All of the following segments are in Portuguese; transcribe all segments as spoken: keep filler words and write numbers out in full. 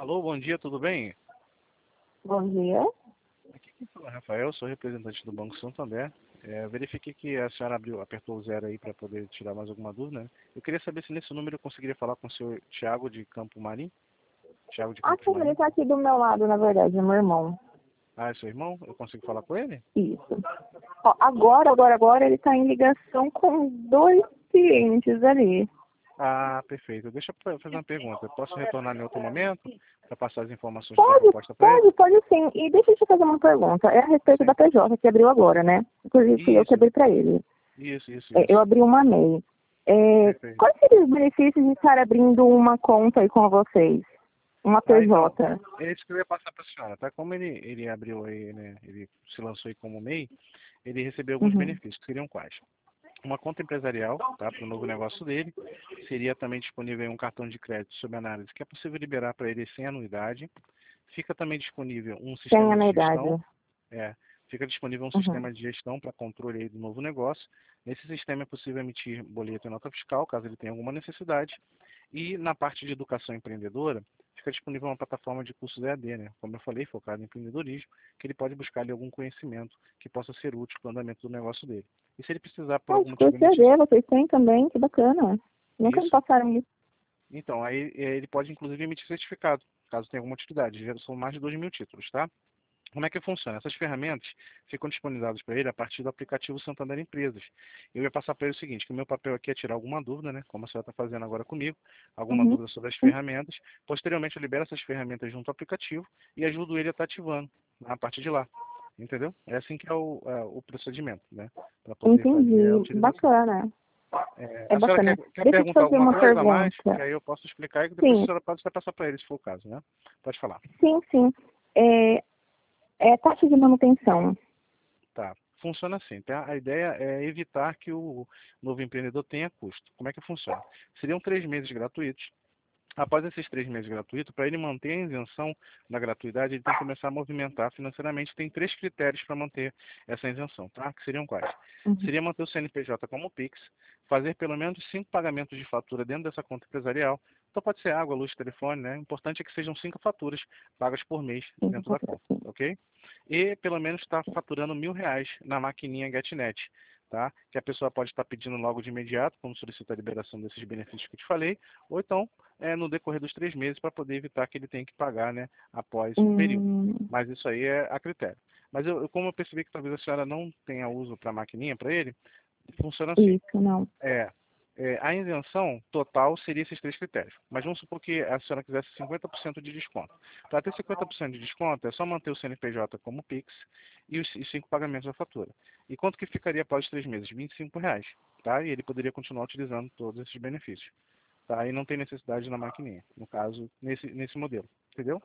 Alô, bom dia, tudo bem? Bom dia. Aqui quem fala é Rafael, sou representante do Banco Santander. É, verifiquei que a senhora abriu, apertou o zero aí para poder tirar mais alguma dúvida, né? Eu queria saber se nesse número eu conseguiria falar com o senhor Thiago de Campo Marim. Thiago de Ah, Campos sim, ele Marim. tá aqui do meu lado, na verdade, é meu irmão. Ah, é seu irmão? Eu consigo falar com ele? Isso. Ó, agora, agora, agora ele tá em ligação com dois clientes ali. Ah, perfeito. Deixa eu fazer uma pergunta. Eu posso retornar em outro momento para passar as informações da Pode, proposta para ele? pode, pode sim. E deixa eu te fazer uma pergunta. É a respeito Sim. da P J que abriu agora, né? Inclusive fui eu que Isso, abri pra ele. isso, isso, É, eu isso. abri uma M E I. É, Perfeito. quais seriam os benefícios de estar abrindo uma conta aí com vocês? Uma Ah, então, P J? é isso que eu ia passar para a senhora, tá? Como ele, ele abriu aí, né? Ele se lançou aí como M E I, ele recebeu alguns Uhum. benefícios, que seriam quais? Uma conta empresarial, tá? Para o novo negócio dele. Seria também disponível aí um cartão de crédito sob análise, que é possível liberar para ele sem anuidade. Fica também disponível um Sem sistema de anuidade. gestão, é, fica disponível um Uhum. sistema de gestão para controle aí do novo negócio. Nesse sistema é possível emitir boleto e nota fiscal, caso ele tenha alguma necessidade. E na parte de educação empreendedora, fica disponível uma plataforma de cursos E A D, né? Como eu falei, focado em empreendedorismo, que ele pode buscar ali algum conhecimento que possa ser útil para o andamento do negócio dele. E se ele precisar por Ah, algum de motivo curso emitir E A D, vocês têm também? Que bacana. Nunca me isso, passaram isso. então aí eh, ele pode inclusive emitir certificado, caso tenha alguma utilidade. Já são mais de dois mil títulos, tá? Como é que funciona? Essas ferramentas ficam disponibilizadas para ele a partir do aplicativo Santander Empresas. Eu ia passar para ele o seguinte, que o meu papel aqui é tirar alguma dúvida, né? Como a senhora está fazendo agora comigo, alguma Uhum. dúvida sobre as ferramentas. Posteriormente eu libero essas ferramentas junto ao aplicativo e ajudo ele a estar ativando a partir de lá. Entendeu? É assim que é o, é, o procedimento, né? Para poder fazer a Entendi. utilização. Bacana. É, É a senhora quer, bacana. quer Deixa eu te perguntar fazer alguma uma coisa a mais? Que pergunta. aí eu posso explicar e depois a Sim, senhora pode até passar para ele, se for o caso, né? Pode falar. sim, sim. É, é taxa de manutenção. Tá. Funciona assim, tá? A ideia é evitar que o novo empreendedor tenha custo. Como é que funciona? Seriam três meses gratuitos. Após esses três meses gratuitos, para ele manter a isenção da gratuidade, ele tem que começar a movimentar financeiramente. Tem três critérios para manter essa isenção, tá? Que seriam quais? Uhum. Seria manter o C N P J como Pix, fazer pelo menos cinco pagamentos de fatura dentro dessa conta empresarial. Então pode ser água, luz, telefone, né? O importante é que sejam cinco faturas pagas por mês Sim, dentro da doutora, conta, sim. ok? E pelo menos estar faturando mil reais na maquininha GetNet, tá? Que a pessoa pode estar pedindo logo de imediato, quando solicita a liberação desses benefícios que eu te falei, ou então é, no decorrer dos três meses para poder evitar que ele tenha que pagar, né, após o período. Hum, Mas isso aí é a critério. Mas eu, eu- como eu percebi que talvez a senhora não tenha uso para a maquininha para ele, funciona assim. isso, não. É, é, a isenção total seria esses três critérios. Mas vamos supor que a senhora quisesse cinquenta por cento de desconto. Para ter cinquenta por cento de desconto, é só manter o C N P J como Pix e os, os cinco pagamentos da fatura. E quanto que ficaria após os três meses? vinte e cinco reais. Tá? E ele poderia continuar utilizando todos esses benefícios. Tá? E não tem necessidade na maquininha, no caso, nesse, nesse modelo. Entendeu?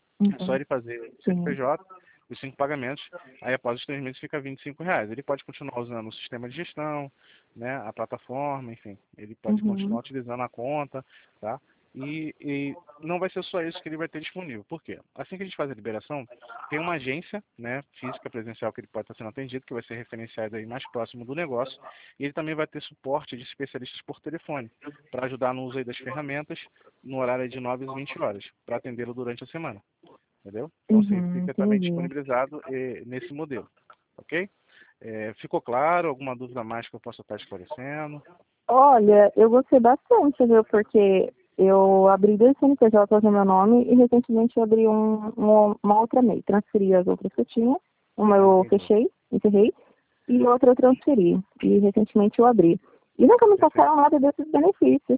É só Uhum. ele fazer o Sim. C N P J, os cinco pagamentos, aí após os três meses fica vinte e cinco reais. Ele pode continuar usando o sistema de gestão, né, a plataforma, enfim, ele pode continuar Uhum. utilizando a conta, tá? E, e não vai ser só isso que ele vai ter disponível. Por quê? Assim que a gente faz a liberação, tem uma agência, né, física, presencial, que ele pode estar sendo atendido, que vai ser referenciado aí mais próximo do negócio, e ele também vai ter suporte de especialistas por telefone, para ajudar no uso aí das ferramentas, no horário de nove às vinte horas, para atendê-lo durante a semana. Entendeu? Então sempre Uhum, fica também entendi. disponibilizado eh, nesse modelo, ok? Eh, ficou claro? Alguma dúvida a mais que eu possa estar esclarecendo? Olha, eu gostei bastante, viu? Porque eu abri dois C N P Js no meu nome e recentemente eu abri um, um- uma outra M E I. Transferi as outras que eu tinha. Uma Ah, eu entendi. fechei, encerrei, e outra eu transferi. E recentemente eu abri. E nunca me Perfeito. passaram nada desses benefícios.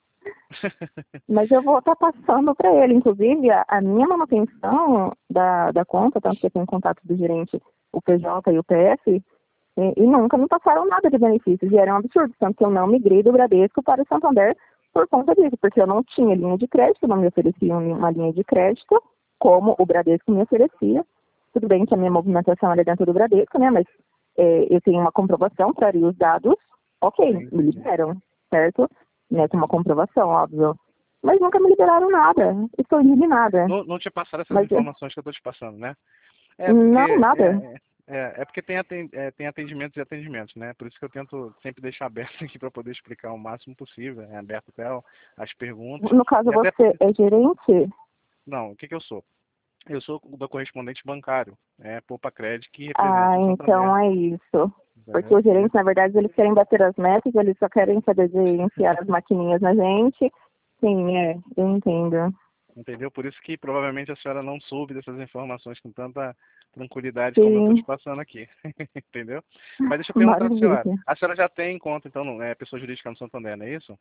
Mas eu vou estar passando para ele. Inclusive, a, a minha manutenção da, da conta, tanto que eu tenho contato do gerente, o P J e o P F, e, e nunca me passaram nada de benefícios. E era um absurdo, tanto que eu não migrei do Bradesco para o Santander por conta disso, porque eu não tinha linha de crédito, não me ofereciam uma linha de crédito, como o Bradesco me oferecia. Tudo bem que a minha movimentação era dentro do Bradesco, né? Mas é, eu tenho uma comprovação para ir os dados, ok, Sim, me entendi. liberam, certo? Né, com uma Entendi. comprovação, óbvio. Mas nunca me liberaram nada. Estou indignada. Não, não te passaram essas Mas é, informações que eu estou te passando, né? É porque não, é, nada. é, é é porque tem, aten- é, tem atendimentos e atendimentos, né? Por isso que eu tento sempre deixar aberto aqui para poder explicar o máximo possível, é aberto até o- as perguntas. No caso, E até você porque é gerente? Não, o que, que eu sou? Eu sou o da correspondente bancário, é Poupa Cred, que representa Ah, o então Santander. é isso. Porque Entendeu? os gerentes, na verdade, eles querem bater as metas, eles só querem saber de enfiar as maquininhas na gente. Sim, é, eu entendo. Entendeu? Por isso que provavelmente a senhora não soube dessas informações com tanta tranquilidade como eu estou te Sim, passando aqui. Entendeu? Mas deixa eu perguntar para a senhora. maravilha. A senhora já tem conta, então, não é pessoa jurídica no Santander, não é isso?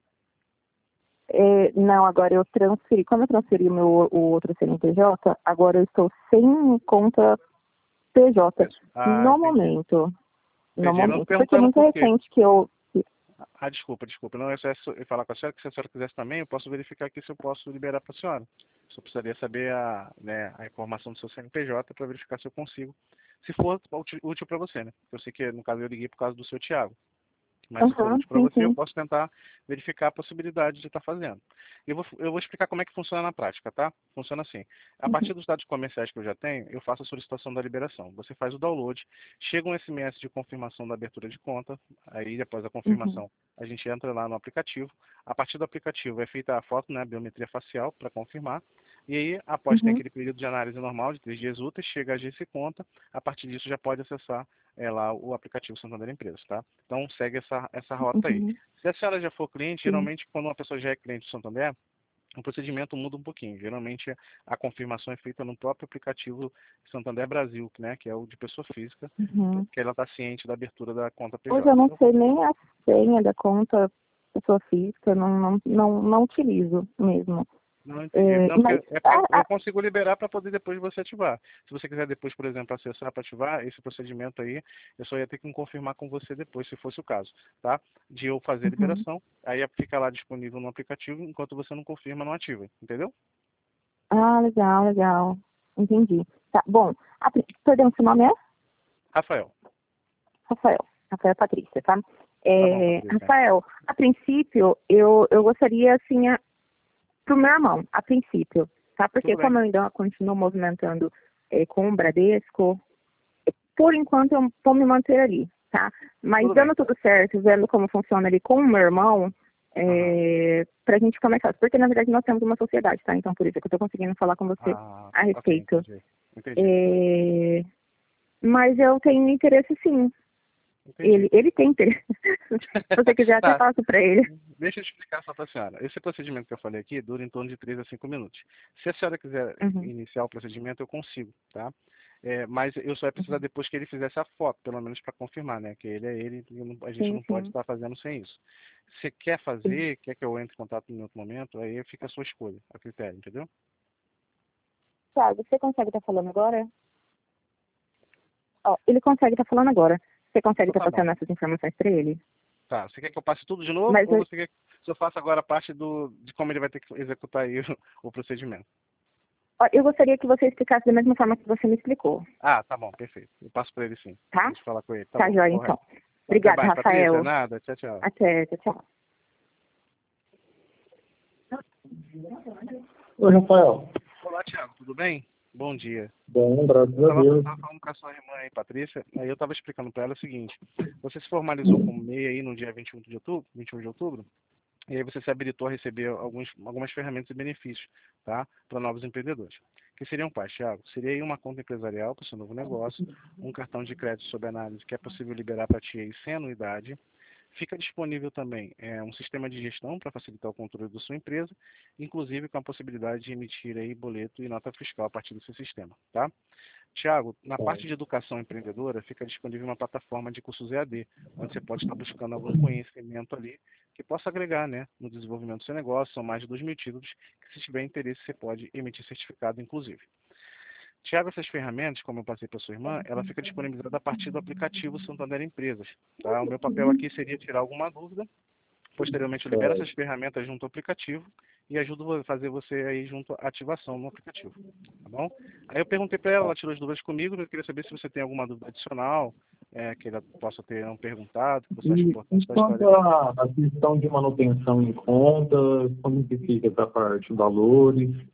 É, não, agora eu transferi. Como eu transferi o meu o outro C N P J, agora eu estou sem conta P J Isso. Ah, no entendi. momento. No Entendi. Não momento. Porque é perguntando muito por quê. recente que eu. Ah, desculpa, desculpa. Não, é só eu falar com a senhora que se a senhora quisesse também, eu posso verificar aqui se eu posso liberar para a senhora. Só precisaria saber a, né, a informação do seu C N P J para verificar se eu consigo. Se for útil, útil para você, né? Eu sei que no caso eu liguei por causa do seu Tiago. Mas se for Aham, útil para sim, você, eu sim. posso tentar verificar a possibilidade de estar fazendo. Eu vou, eu vou explicar como é que funciona na prática, tá? Funciona assim. A Uhum, partir dos dados comerciais que eu já tenho, eu faço a solicitação da liberação. Você faz o download, chega um S M S de confirmação da abertura de conta, aí após a uhum, confirmação, a gente entra lá no aplicativo. A partir do aplicativo é feita a foto, né, a biometria facial, para confirmar. E aí, após ter uhum, aquele período de análise normal, de três dias úteis, chega a G C Conta, a partir disso já pode acessar é, lá o aplicativo Santander Empresas, tá? Então segue essa, essa rota aí. uhum, Se a senhora já for cliente, sim. geralmente quando uma pessoa já é cliente do Santander, o procedimento muda um pouquinho. Geralmente a confirmação é feita no próprio aplicativo Santander Brasil, né, que é o de pessoa física, Uhum. que ela está ciente da abertura da conta Hoje P J. eu não Então, sei nem a senha da conta pessoa física, não, não, não, não utilizo mesmo. não entendi. É, Não, porque, mas é porque eu, a, eu a, consigo liberar para poder depois você ativar. Se você quiser depois, por exemplo, acessar para ativar esse procedimento aí, eu só ia ter que confirmar com você depois, se fosse o caso, tá? De eu fazer a uhum. liberação, aí fica lá disponível no aplicativo, enquanto você não confirma, não ativa, entendeu? Ah, legal, legal. Entendi. Tá, bom. A, pri- perdão, seu nome é? Rafael, Rafael. Rafael Patrícia, tá? tá bom, É, Patrícia. Rafael, a princípio, eu, eu gostaria, assim, a, pro meu irmão, a princípio, tá? Porque Tudo bem. como eu ainda continuo movimentando é, com o Bradesco, por enquanto eu vou me manter ali, tá? Mas Tudo bem. dando tudo certo, vendo como funciona ali com o meu irmão, Aham. é, pra gente começar. Porque, na verdade, nós temos uma sociedade, tá? Então, por isso é que eu tô conseguindo falar com você Ah, a ok, respeito. entendi. Entendi. É, mas eu tenho interesse, sim. Entendi. Ele, ele tem interesse. Se você quiser, até Tá, passo para ele. deixa eu explicar só para a senhora. Esse procedimento que eu falei aqui dura em torno de três a cinco minutos. Se a senhora quiser Uhum, iniciar o procedimento, eu consigo, tá? É, mas eu só ia precisar uhum. depois que ele fizesse a foto, pelo menos para confirmar, né? Que ele é ele e não- a gente Sim, não pode sim, estar fazendo sem isso. Se quer sim. fazer, quer que eu entre em contato em outro momento, aí fica a sua escolha, a critério, entendeu? Thiago, você consegue estar falando agora? Ó, ele consegue estar falando agora. Você consegue Então estar tá bom. passando essas informações para ele? Tá, você quer que eu passe tudo de novo Mas ou eu, você quer que eu faça agora a parte do, de como ele vai ter que executar aí o, o procedimento? ó, eu gostaria que você explicasse da mesma forma que você me explicou, Ah, tá bom, perfeito. Eu passo para ele sim. tá? Deixa eu falar com ele. Tá Tá, bom, joia, então. correto. Até Obrigada, mais, Patrícia. Rafael. Nada. Tchau, tchau. Até, tchau, tchau. Oi, Rafael. Olá, Thiago, tudo bem? Bom dia. Bom, graças Eu a estava Deus. falando com a sua irmã aí, Patrícia, aí eu estava explicando para ela o seguinte: você se formalizou como M E I aí no dia vinte e um de outubro, vinte e um de outubro, e aí você se habilitou a receber alguns, algumas ferramentas e benefícios, tá? Para novos empreendedores. Que seriam quais, Thiago? Seria aí uma conta empresarial para o seu novo negócio, um cartão de crédito sob análise que é possível liberar para ti aí sem anuidade. Fica disponível também é, um sistema de gestão para facilitar o controle da sua empresa, inclusive com a possibilidade de emitir aí boleto e nota fiscal a partir desse sistema, tá? Tiago, na parte de educação empreendedora, fica disponível uma plataforma de cursos E A D, onde você pode estar buscando algum conhecimento ali que possa agregar, né, no desenvolvimento do seu negócio. São mais de dois mil títulos que, se tiver interesse, você pode emitir certificado, inclusive. Tiago, essas ferramentas, como eu passei para sua irmã, ela fica disponibilizada a partir do aplicativo Santander Empresas. Tá? O meu papel aqui seria tirar alguma dúvida. Posteriormente, eu libero É, essas ferramentas junto ao aplicativo e ajudo a fazer você aí junto à ativação no aplicativo. Tá bom? Aí eu perguntei para ela, ela tirou as dúvidas comigo, eu queria saber se você tem alguma dúvida adicional, é, que ela possa ter não perguntado, que você acha E, importante e estar quanto esclarecendo. à à questão de manutenção em conta, como que fica essa parte, valores?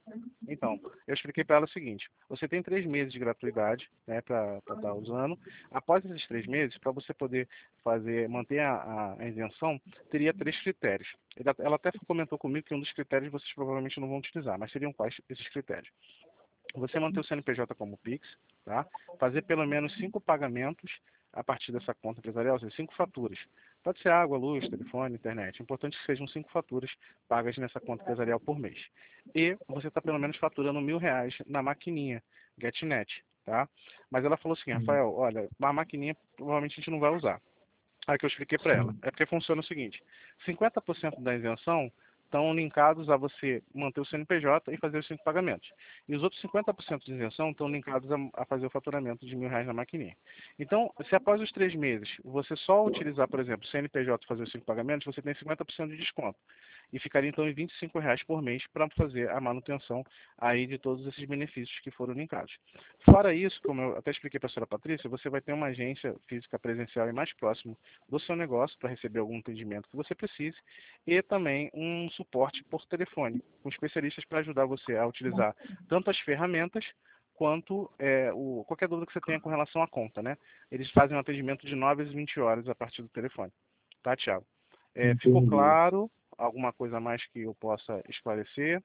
Então, eu expliquei para ela o seguinte: você tem três meses de gratuidade, né, para estar usando. Após esses três meses, para você poder fazer, manter a, a, a isenção, teria três critérios. Ela, ela até comentou comigo que um dos critérios vocês provavelmente não vão utilizar, mas seriam quais esses critérios? Você manter o C N P J como Pix, tá? Fazer pelo menos cinco pagamentos a partir dessa conta empresarial, ou seja, cinco faturas. Pode ser água, luz, telefone, internet. É importante que sejam cinco faturas pagas nessa conta empresarial por mês. E você está pelo menos faturando mil reais na maquininha GetNet, tá? Mas ela falou assim, Hum, Rafael, olha, a maquininha provavelmente a gente não vai usar. Aí que eu expliquei para ela. sim. É porque funciona o seguinte: cinquenta por cento da isenção estão linkados a você manter o C N P J e fazer os cinco pagamentos. E os outros cinquenta por cento de isenção estão linkados a, a fazer o faturamento de mil reais na maquininha. Então, se após os três meses você só utilizar, por exemplo, C N P J e fazer os cinco pagamentos, você tem cinquenta por cento de desconto. E ficaria então em vinte e cinco reais por mês para fazer a manutenção aí de todos esses benefícios que foram linkados. Fora isso, como eu até expliquei para a senhora Patrícia, você vai ter uma agência física presencial e mais próximo do seu negócio para receber algum atendimento que você precise e também um suporte por telefone, com especialistas para ajudar você a utilizar tanto as ferramentas quanto é, o, qualquer dúvida que você tenha com relação à conta, né? Eles fazem um atendimento de nove às vinte horas a partir do telefone. Tá, Thiago? É, ficou Entendi. claro? Alguma coisa mais que eu possa esclarecer?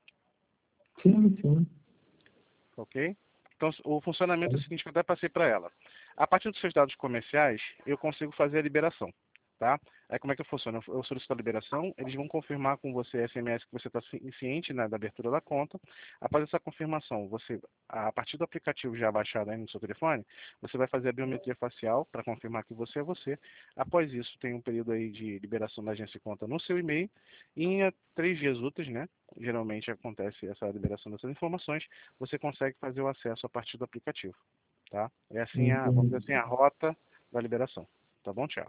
Sim, sim. Ok? Então, o funcionamento é o seguinte, que eu até passei para ela. A partir dos seus dados comerciais, eu consigo fazer a liberação, tá? Aí como é que funciona? Eu solicito a liberação, eles vão confirmar com você S M S que você está ciente, né, da abertura da conta. Após essa confirmação, você, a partir do aplicativo já baixado aí no seu telefone, você vai fazer a biometria facial para confirmar que você é você. Após isso, tem um período aí de liberação da agência de conta no seu e-mail. E em eh, três dias úteis, né? Geralmente acontece essa liberação dessas informações, você consegue fazer o acesso a partir do aplicativo, tá? É assim a, vamos dizer Entendi. assim, a rota da liberação. Tá bom, Thiago?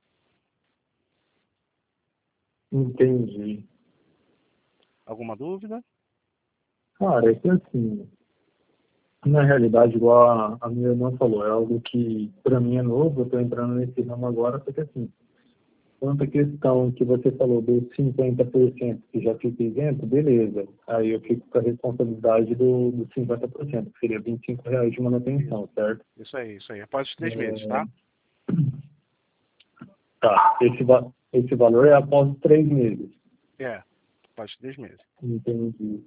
Entendi. Alguma dúvida? Cara, é que assim, na realidade, igual a, a minha irmã falou, é algo que para mim é novo, eu estou entrando nesse ramo agora, porque assim, quanto à questão que você falou dos cinquenta por cento que já fica isento, beleza. Aí eu fico com a responsabilidade do, dos cinquenta por cento, que seria vinte e cinco reais de Isso, manutenção, certo? isso aí, isso aí. Após os três meses, É, tá? tá, esse, va- esse valor é após os três meses. É, após os três meses. Entendi.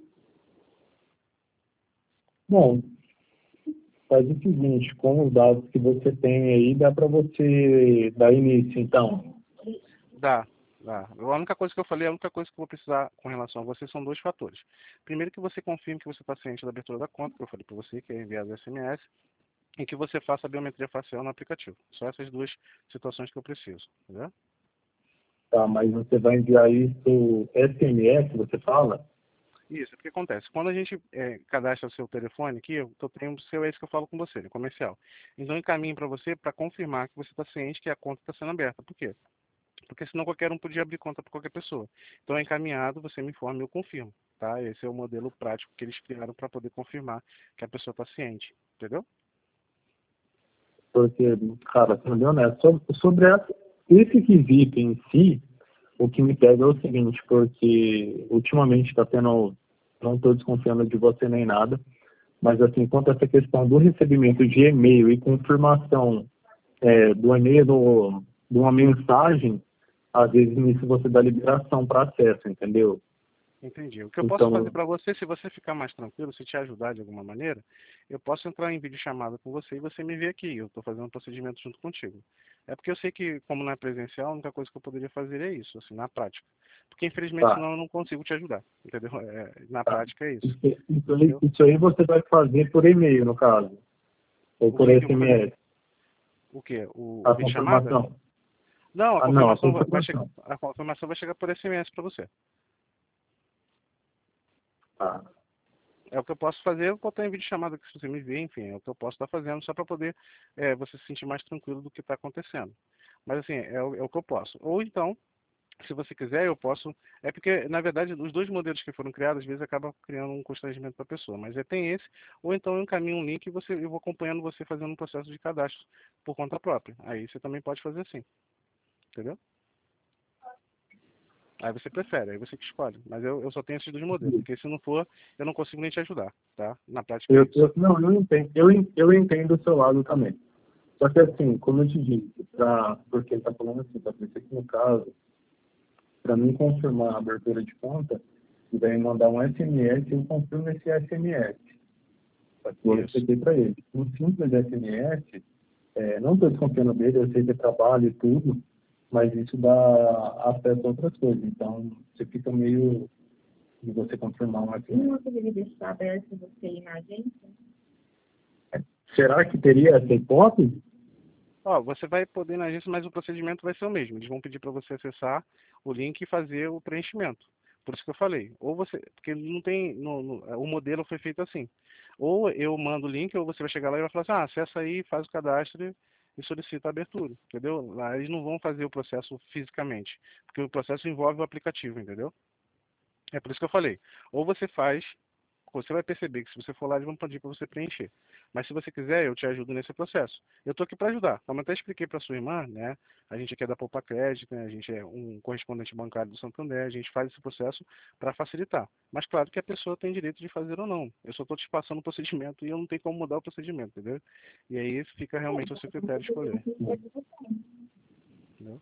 Bom, faz o seguinte, com os dados que você tem aí, dá para você dar início, então. Dá, dá. A única coisa que eu falei, a única coisa que eu vou precisar com relação a você são dois fatores. Primeiro, que você confirme que você está ciente da abertura da conta, que eu falei para você, que é enviado S M S, e que você faça a biometria facial no aplicativo. Só essas duas situações que eu preciso, entendeu? Tá, mas você vai enviar isso S M S, você fala? Isso, o que acontece? Quando a gente é, cadastra o seu telefone aqui, eu tô- tenho o seu, é isso que eu falo com você, né, comercial. Então, eu encaminho para você para confirmar que você está ciente que a conta está sendo aberta. Por quê? Porque senão qualquer um podia abrir conta para qualquer pessoa. Então, é encaminhado, você me informa e eu confirmo, tá? Esse é o modelo prático que eles criaram para poder confirmar que a pessoa está ciente, entendeu? Porque, cara, sendo bem honesto, sobre, sobre essa, esse quesito em si, o que me pega é o seguinte, porque ultimamente está tendo, não estou desconfiando de você nem nada, mas assim, quanto a essa questão do recebimento de e-mail e confirmação é, do e-mail do, de uma mensagem, às vezes nisso você dá liberação para acesso, entendeu? Entendi. O que eu posso fazer Então, para você, se você ficar mais tranquilo, se te ajudar de alguma maneira, eu posso entrar em videochamada com você e você me vê aqui. Eu estou fazendo um procedimento junto contigo. É porque eu sei que, como não é presencial, a única coisa que eu poderia fazer é isso, assim, na prática. Porque, infelizmente, tá, senão eu não consigo te ajudar, entendeu? É, na tá. prática é isso, Isso, isso aí entendeu? isso aí você vai fazer por e-mail, no caso, ou O por que que eu vou fazer? S M S, O quê? O, o a videochamada? confirmação. Não, a Ah, não, a confirmação vai vai chegar, confirmação. a confirmação vai chegar por S M S para você. Tá. É o que eu posso fazer, eu botar em vídeo chamada que você me vê, enfim, é o que eu posso estar fazendo só para poder é, você se sentir mais tranquilo do que está acontecendo. Mas assim, é o, é o que eu posso. Ou então, se você quiser, eu posso. É porque, na verdade, os dois modelos que foram criados, às vezes acaba criando um constrangimento para a pessoa. Mas é, tem esse, ou então eu encaminho um link e você, eu vou acompanhando você fazendo um processo de cadastro por conta própria. Aí você também pode fazer assim, entendeu? Aí você prefere, aí você que escolhe. Mas eu, eu só tenho esses dois modelos, porque se não for, eu não consigo nem te ajudar, tá? Na prática é Eu, isso. eu, não, eu entendo, eu, en- eu entendo o seu lado também. Só que assim, como eu te disse, pra, porque ele está falando assim, Patrícia, aqui no caso, para mim confirmar a abertura de conta, e daí mandar um S M S, eu confirmo esse S M S. Só que eu Isso. expliquei para ele. Um simples S M S, é, não estou desconfiando dele, eu sei que é trabalho e tudo, mas isso dá acesso a outras coisas. Então, você fica meio de você confirmar um S M S. Não poderia deixar aberto você ir na agência? Será que teria essa hipótese? Ó, você vai poder ir na agência, mas o procedimento vai ser o mesmo. Eles vão pedir para você acessar o link e fazer o preenchimento. Por isso que eu falei. Ou você, porque não tem, no, no- o modelo foi feito assim. Ou eu mando o link, ou você vai chegar lá e vai falar assim, ah, acessa aí, faz o cadastro e solicita a abertura, entendeu? Lá eles não vão fazer o processo fisicamente, porque o processo envolve o aplicativo, entendeu? É por isso que eu falei. Ou você faz, você vai perceber que se você for lá, eles vão pedir para você preencher. Mas se você quiser, eu te ajudo nesse processo. Eu estou aqui para ajudar. Como eu até expliquei para sua irmã, né? A gente aqui é da Poupa Crédito, né? A gente é um correspondente bancário do Santander, a gente faz esse processo para facilitar. Mas claro que a pessoa tem direito de fazer ou não. Eu só estou te passando o procedimento e eu não tenho como mudar o procedimento, entendeu? E aí fica realmente ao seu critério escolher. Entendeu?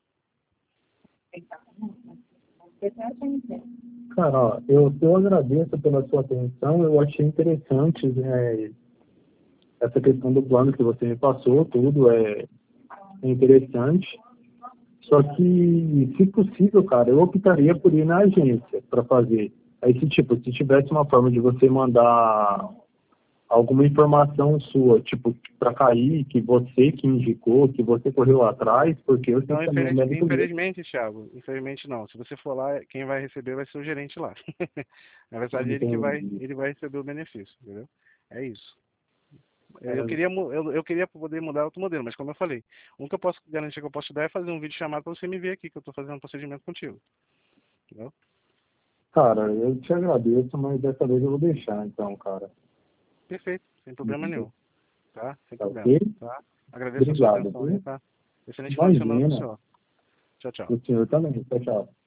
Cara, ó, eu, eu agradeço pela sua atenção, eu achei interessante, né, essa questão do plano que você me passou, tudo é interessante. Só que, se possível, cara, eu optaria por ir na agência para fazer. Aí, se, tipo, se tivesse uma forma de você mandar alguma informação sua, tipo, para cair, que você que indicou, que você correu atrás, porque eu sei Não, que também é infeliz, médico mesmo. infelizmente, Thiago, infelizmente não. Se você for lá, quem vai receber vai ser o gerente lá. Na verdade, ele que vai, Entendi. ele vai receber o benefício, entendeu? É isso. Eu, eu É, queria, mu- eu, eu queria poder mudar outro modelo, mas como eu falei, o que eu posso garantir que eu posso te dar é fazer um vídeo chamado para você me ver aqui, que eu estou fazendo um procedimento contigo. Entendeu? cara, eu te agradeço, mas dessa vez eu vou deixar, então, cara. Perfeito, sem problema nenhum. Tá? Sem Tá problema. ok? Tá? Agradeço a sua Obrigado, atenção aí, viu? tá? Excelente final de semana pro Imagina. senhor. Tchau, tchau. O senhor também. Tchau, tchau.